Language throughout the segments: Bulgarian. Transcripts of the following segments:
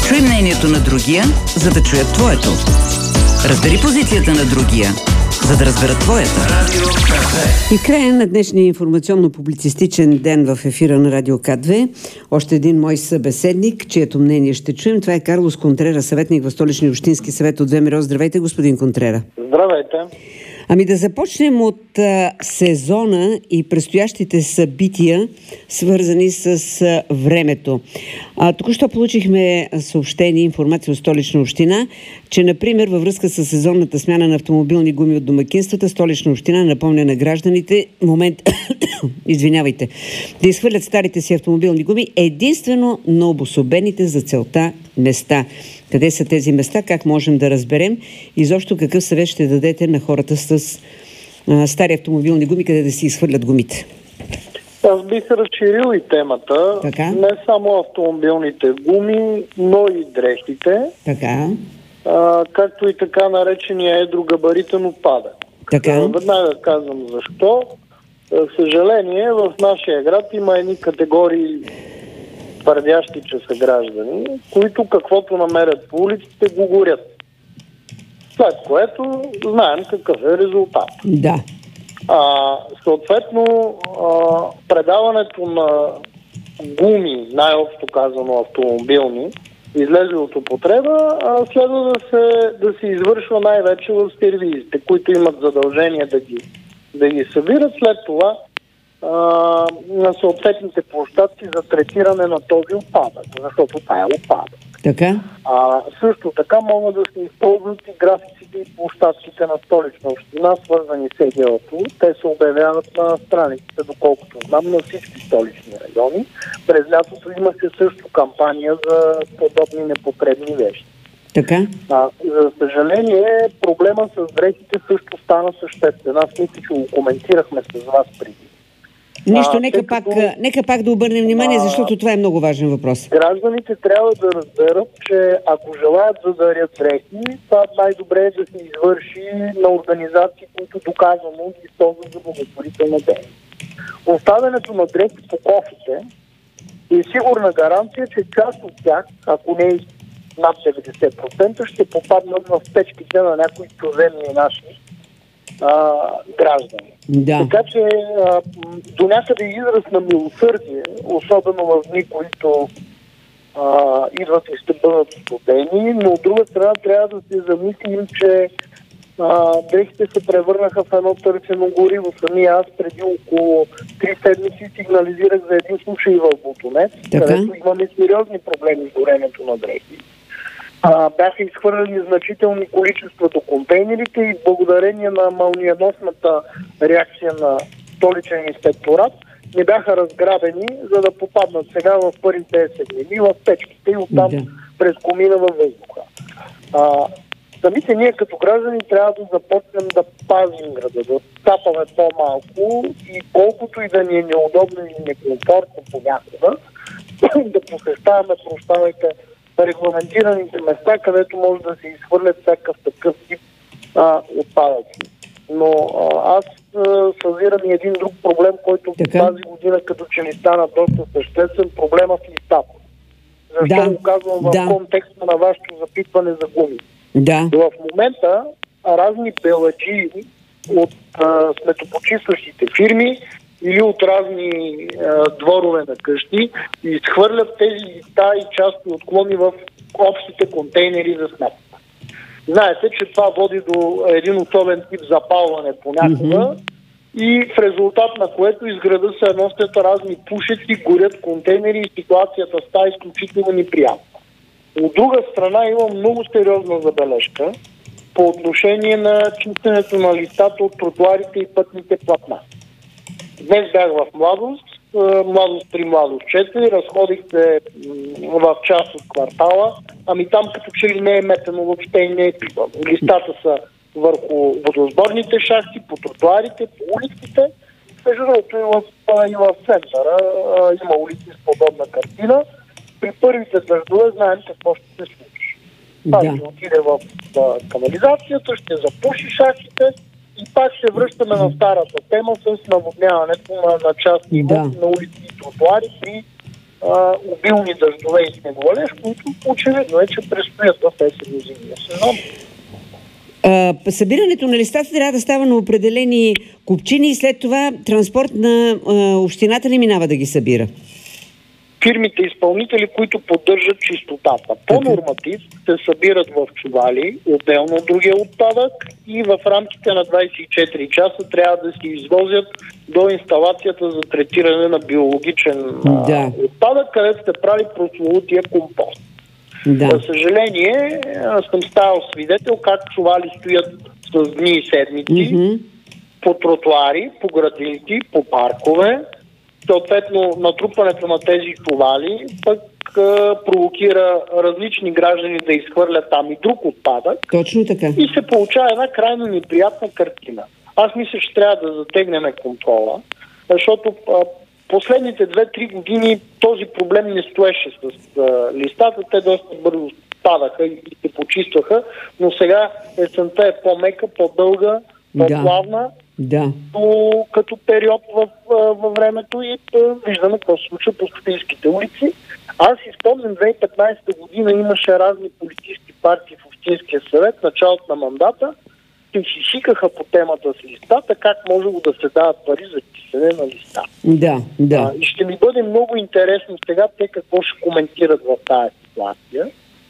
Чуй мнението на другия, за да чуят твоето. Разбери позицията на другия, за да разберат твоята. И края на днешния информационно-публицистичен ден в ефира на Радио К2. Още един мой събеседник, чието мнение ще чуем. Това е Карлос Контрера, съветник в Столичния общински съвет от ВМРО. Здравейте, господин Контрера. Здравейте. Ами да започнем от сезона и предстоящите събития, свързани с времето. Току-що получихме съобщение, информация от Столична община, че, например, във връзка с сезонната смяна на автомобилни гуми от домакинствата, Столична община напомня на гражданите да изхвърлят старите си автомобилни гуми единствено на обособените за целта места. Къде са тези места? Как можем да разберем? Изобщо какъв съвет ще дадете на хората с стари автомобилни гуми, къде да си изхвърлят гумите? Аз бих разширил и темата. Така? Не само автомобилните гуми, но и дрехите. Така. Както и така наречения едрогабаритен отпадък. Така. Веднага казвам защо. За съжаление, в нашия град има едни категории твърдящи, че са граждани, които каквото намерят по улиците го горят. След което знаем какъв е резултат. Да. Съответно, предаването на гуми, най-общо казано автомобилни, излезли от употреба, следва да се извършва най-вече в сервизите, които имат задължение да ги събират. След това на съответните площадки за третиране на този отпадък, защото това е отпадък. Така? Също така могат да се използват и графиците и площадките на Столична община, свързани с ЕГО-то. Те се обявяват на страниците, доколкото знам, на всички столични райони. През лятото имаше също кампания за подобни непотребни вещи. Така? За съжаление, проблема с дрехите също стана съществен. Аз мисля, че го коментирахме с вас преди. Нищо, нека пак да обърнем внимание, защото това е много важен въпрос. Гражданите трябва да разберат, че ако желаят да дарят дрехи, това най-добре е да се извърши на организации, които доказано ги използват за благотворителна дейност. Оставянето на дрехи по кофите е сигурна гаранция, че част от тях, ако не е над 90%, ще попаднат в печките на някои чужденни наши граждани. Да. Така че до някъде израз на милосърдие, особено в дни, които идват и ще бъдат студени, но от друга страна трябва да се замислим, че дрехите се превърнаха в едно търсено гориво. Самия аз преди около 3 седмици сигнализирах за един случай в Ботонец, където имаме сериозни проблеми с горенето на дрехи. Бяха изхвърлени значителни количества до контейнерите и благодарение на мълниеносната реакция на столичен инспекторат не бяха разграбени, за да попаднат сега в първите есенни, в печките и оттам през комина във въздуха. Самите ние като граждани трябва да започнем да пазим града, да цапаме по-малко и колкото и да ни е неудобно и некомфортно понякога, да посещаваме, регламентираните места, където може да се изхвърлят всякакъв такъв тип отпадъци. Но аз съзирам и един друг проблем, който тази година като че ни стана доста съществен, проблема с листата. Защо го казвам в контекста на вашето запитване за гуми? Да. В момента разни беладжии от сметопочистващите фирми или от разни дворове на къщи изхвърлят тези листа и части отклони в общите контейнери за смет. Знаете, че това води до един особен тип запалване понякога и в резултат на което из града се носят разни пушеци, горят контейнери и ситуацията става изключително неприятна. От друга страна има много сериозна забележка по отношение на чистенето на листата от тротуарите и пътните платна. Днес бях в Младост 3, Младост 4, разходих се в част от квартала, ами там като че ли не е метено въобще и не е пипано. Листата са върху водосборните шахти, по тротуарите, по улиците. Между другото и в центъра има улици с подобна картина. При първите дъждове знаем какво ще се случи. Това ще отиде в канализацията, ще запуши шахтите и пак се връщаме на старата тема с наводняването на частни имоти, на улици и тротуари при обилни дъждове и снеговалеж, които очевидно е, че предстоят в есенно-зимния сезон. Събирането на листата трябва да става на определени купчини и след това транспорт на общината ли минава да ги събира? Фирмите изпълнители, които поддържат чистотата. По норматив се събират в чували, отделно от другия отпадък, и в рамките на 24 часа трябва да се извозят до инсталацията за третиране на биологичен отпадък, където се прави прословутия компост. Да. За съжаление, съм ставал свидетел как чували стоят с дни и седмици по тротуари, по градинки, по паркове. Съответно, натрупването на тези чували пък провокира различни граждани да изхвърлят там и друг отпадък. Точно така. И се получава една крайно неприятна картина. Аз мисля, че трябва да затегнем контрола, защото последните 2-3 години този проблем не стоеше с листата. Те доста бързо падаха и се почистваха, но сега есента е по-мека, по-дълга, по-плавна. Да. Като период във времето и виждаме какво се случва по софийските улици. Аз изпомням 2015 година имаше разни политически партии в Общинския съвет, началото на мандата, и хихикаха по темата с листата, как може да се дават пари за писане на листа. Да. И ще ми бъде много интересно сега те какво ще коментират в тази ситуация,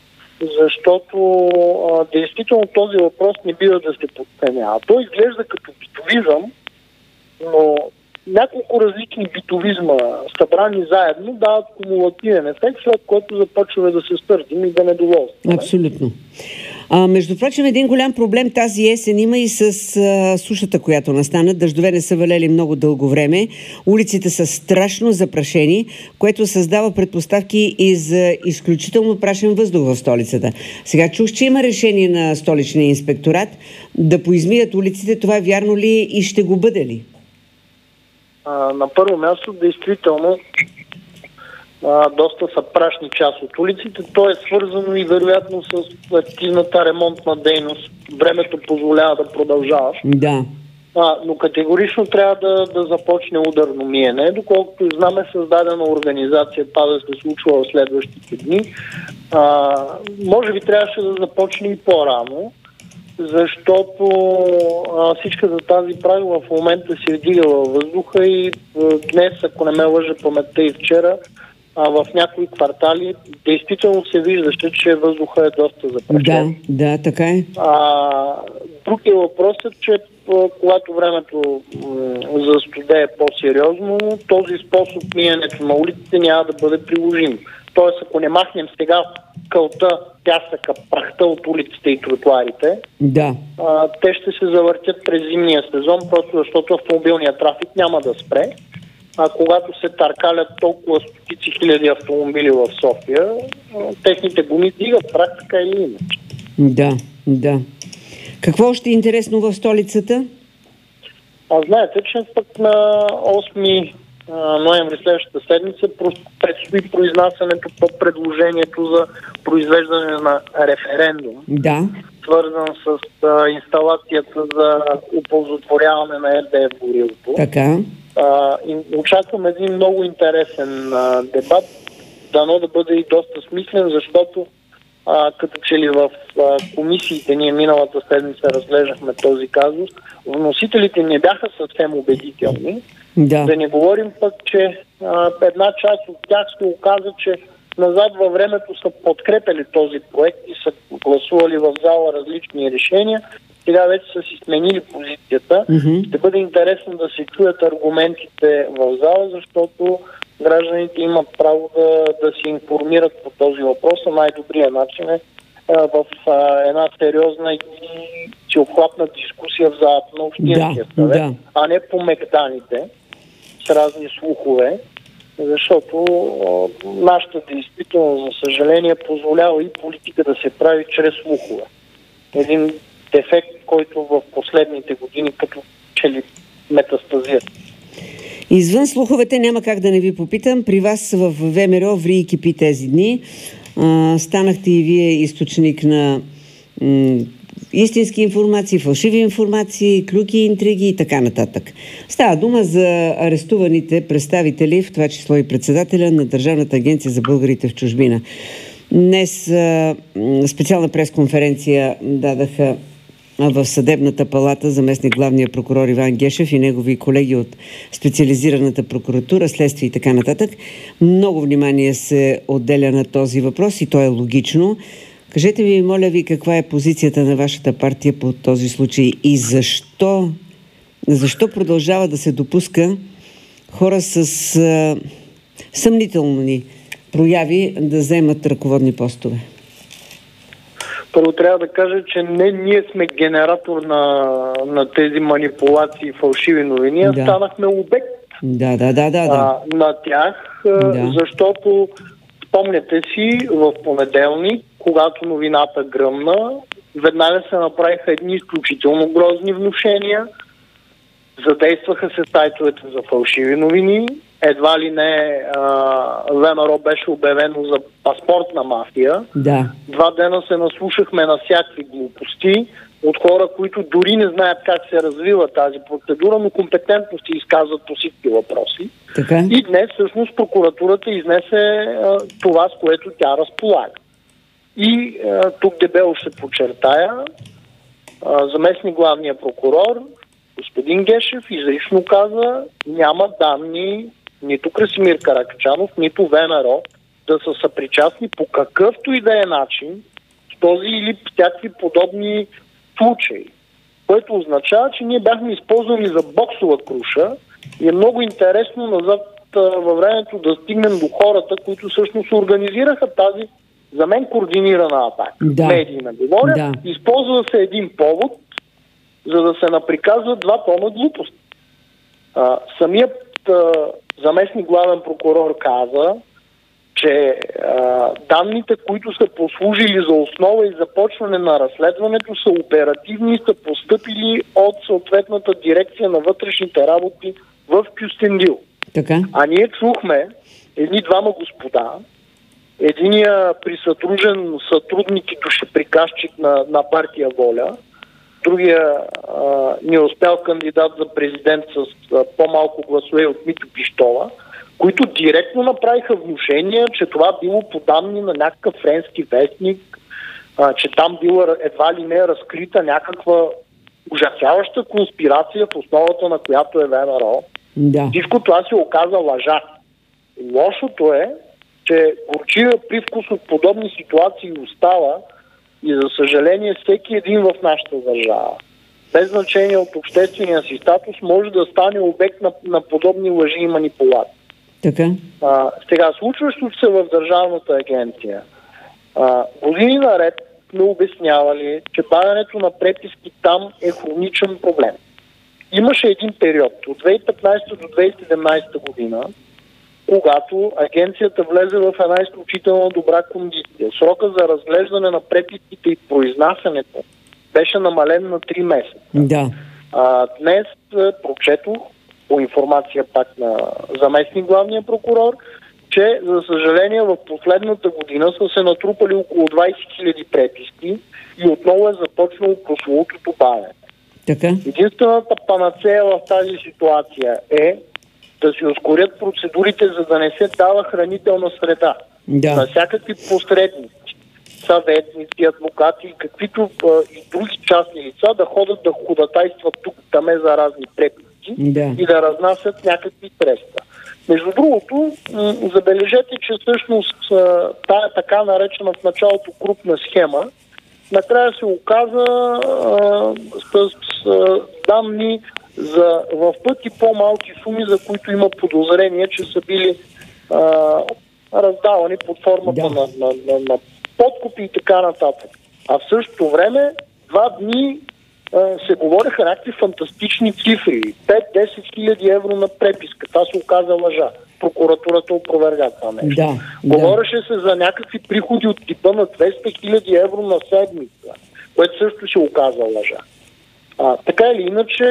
защото действително този въпрос не бива да се подценява. Той изглежда като битовизъм, но няколко различни битовизма, събрани заедно, дават кумулативен ефект, след което започваме да се стърдим и да недоволстваме. Абсолютно. Между прочим, един голям проблем тази есен има и с сушата, която настана. Дъждове не са валели много дълго време. Улиците са страшно запрашени, което създава предпоставки и за изключително прашен въздух в столицата. Сега чух, че има решение на столичния инспекторат да поизмият улиците. Това вярно ли и ще го бъде ли? На първо място, действително, доста са прашни част от улиците. То е свързано и вероятно с активната ремонтна дейност. Времето позволява да продължаваш. Да. Но категорично трябва да започне ударно миене. Доколкото знаме, създадена организация, това да се случва в следващите дни. Може би трябваше да започне и по-рано, защото всичката тази правила в момента се вдига във въздуха и днес, ако не ме лъже паметта и вчера, в някои квартали действително се виждаше, че въздуха е доста запрашен. Да, така е. Друг е въпросът, че когато времето застудее по-сериозно, този способ миенето на улиците няма да бъде приложим. Тоест, ако не махнем сега кълта, пясъка, прахта от улиците и тротуарите, те ще се завъртят през зимния сезон, просто защото автомобилният трафик няма да спре. А когато се търкалят толкова стотици хиляди автомобили в София, техните гуми дигат прах, така или иначе. Да. Какво още е интересно в столицата? Знаете, че пък на 8 ноември следващата седмица предстои произнасянето по предложението за произвеждане на референдум. Да. Свързан с инсталацията за оползотворяване на РДФ горивото. Така. Очаквам един много интересен дебат, дано да бъде и доста смислен, защото като че ли в комисиите, ние миналата седмица разглеждахме този казус, вносителите не бяха съвсем убедителни. Да не говорим пък, че една част от тях се оказа, че назад във времето са подкрепили този проект и са гласували в зала различни решения. Сега вече са си сменили позицията. Ще бъде интересно да се чуят аргументите в зала, защото гражданите имат право да се информират по този въпрос. Най-добрият начин е в една сериозна и всеобхватна дискусия в залата на Общинския съвет, а не по мегданите с разни слухове, защото нашата действително, за съжаление, позволява и политика да се прави чрез слухове. Един дефект, който в последните години като че ли метастазира. Извън слуховете няма как да не ви попитам. При вас в ВМРО ври и кипи тези дни. Станахте и вие източник на истински информации, фалшиви информации, клюки, интриги и така нататък. Става дума за арестуваните представители, в това число и председателя на Държавната агенция за българите в чужбина. Днес специална пресконференция дадаха в Съдебната палата заместник главния прокурор Иван Гешев и негови колеги от специализираната прокуратура, следствие и така нататък. Много внимание се отделя на този въпрос и то е логично. Кажете ми, моля ви, каква е позицията на вашата партия по този случай и защо продължава да се допуска хора с съмнителни прояви да вземат ръководни постове? Първо трябва да кажа, че не ние сме генератор на тези манипулации и фалшиви новини, а станахме обект на тях, защото спомняте си, в понеделник, когато новината гръмна, веднага се направиха едни изключително грозни внушения, задействаха се сайтовете за фалшиви новини, едва ли не ВМРО беше обявено за паспортна мафия. Да. 2 дена се наслушахме на всякакви глупости от хора, които дори не знаят как се развива тази процедура, но компетентно се изказват по всички въпроси. Така? И днес всъщност прокуратурата изнесе това, с което тя разполага. И тук дебело ще подчертая, заместник главния прокурор господин Гешев изрично каза, няма данни нито Красимир Каракачанов, нито ВМРО да са съпричастни по какъвто и да е начин с този или всякакви подобни случаи. Което означава, че ние бяхме използвани за боксова круша и е много интересно назад във времето да стигнем до хората, които всъщност организираха тази, за мен, координирана атака. Медийна говоря. Използва се един повод, за да се наприказват 2 тона глупости. Самият заместник главен прокурор каза, че данните, които са послужили за основа и започване на разследването, са оперативни и са постъпили от съответната дирекция на вътрешните работи в Кюстендил. Така. А ние чухме едни 2 господа, единия присъдружен сътрудник и душеприказчик на партия Воля, другия не успял кандидат за президент с по-малко гласове от Митю Пищова, които директно направиха внушения, че това било по данни на някакъв френски вестник, че там била едва ли не разкрита някаква ужасяваща конспирация, в основата на която е ВМРО. Да. Всичко това се оказа лъжа. Лошото е, че горчивия привкус от подобни ситуации остава и за съжаление всеки един в нашата държава, без значение от обществения си статус, може да стане обект на подобни лъжи и манипулации. Така. Сега, случващото се в Държавната агенция, години наред сме обяснявали, че бавянето на преписки там е хроничен проблем. Имаше един период от 2015 до 2017 година, когато агенцията влезе в една изключително добра кондиция. Срока за разглеждане на преписките и произнасянето беше намален на 3 месеца. Да. Днес прочетох по информация пак на заместник главния прокурор, че за съжаление в последната година са се натрупали около 20 000 преписки и отново е започнало прословутото бавене. Така. Единствената панацея в тази ситуация е да се ускорят процедурите, за да не се дава хранителна среда на всякакви посредници, съветници, адвокати, каквито и други частни лица да ходят да ходатайстват тук там за разни преписки и да разнасят някакви средства. Между другото, забележете, че всъщност тая така наречена в началото крупна схема накрая се оказа с данни за в пъти по-малки суми, за които има подозрение, че са били раздавани под формата на подкупи и така нататък. А в същото време 2 дни се говореха някакви фантастични цифри. 5-10 хиляди евро на преписка. Това се оказа лъжа. Прокуратурата опроверга това нещо. Говореше се за някакви приходи от типа на 200 хиляди евро на седмица, което също се оказа лъжа. Така или иначе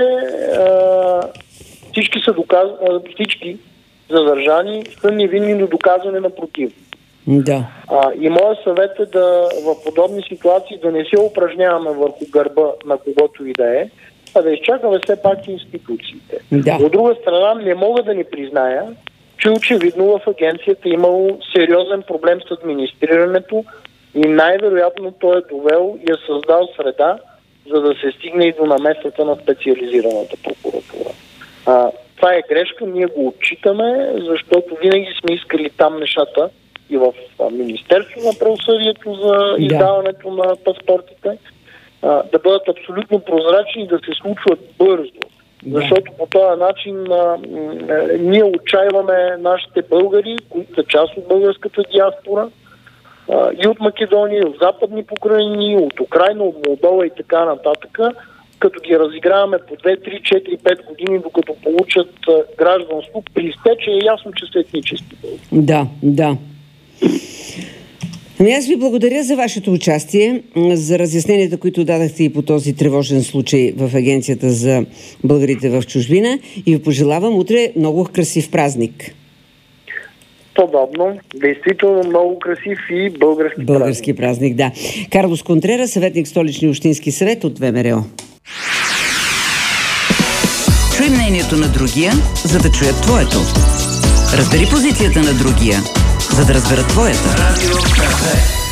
всички задържани са невинни до доказване на против. Да. И моят съвет е в подобни ситуации да не се упражняваме върху гърба на когото и да е, а да изчакаме все пак институциите. Да. От друга страна, не мога да не призная, че очевидно в агенцията имало сериозен проблем с администрирането и най-вероятно той е довел и е създал среда, за да се стигне и до намесата на специализираната прокуратура. Това е грешка, ние го отчитаме, защото винаги сме искали там нещата и в Министерството на правосъдието за издаването на паспортите да бъдат абсолютно прозрачни и да се случват бързо. Защото по този начин ние отчаиваме нашите българи, които са част от българската диаспора, и от Македония, и от Западни покрайнини, от Украйна, от Молдова и така нататък, като ги разиграваме по 2, 3, 4, 5 години, докато получат гражданство, при изтече е ясно, че са етнически българи. Да. Ами аз ви благодаря за вашето участие, за разясненията, които дадахте и по този тревожен случай в Агенцията за българите в чужбина, и ви пожелавам утре много красив празник. Подобно. Действително много красив и български празник, да. Карлос Контрера, съветник Столичния общински съвет от ВМРО. Чуй мнението на другия, за да чуят твоето. Разбери позицията на другия, за да разберат твоята.